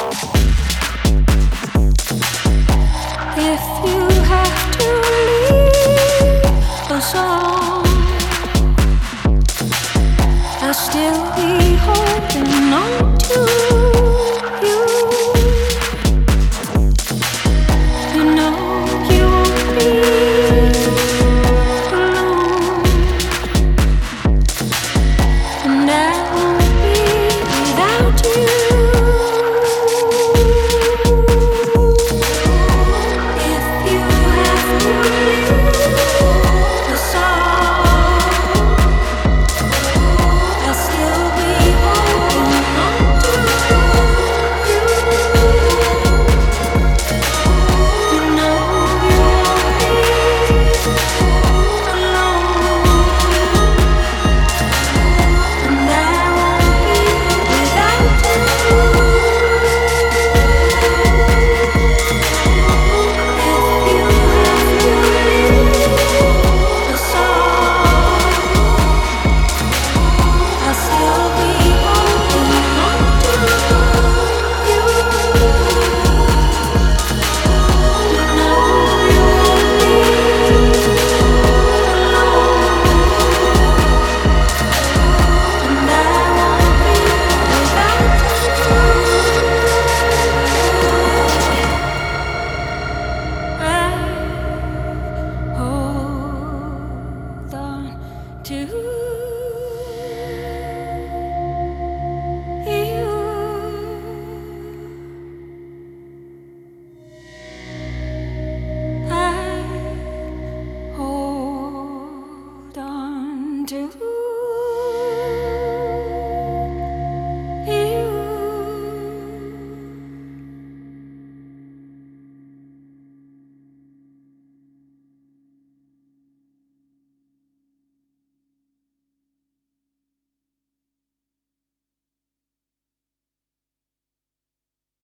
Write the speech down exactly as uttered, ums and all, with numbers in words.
If you have to leave us all, I'll still be holding on to you. You know you won't be alone, and I won't be without you. If you have to leave us all, I'll still be holding on to you. You know you won't be alone, and I won't be without you. If you have to leave us all, I'll still be holding on to you. You know you won't be alone, and I won't be without you. I hold on to you. I hold on to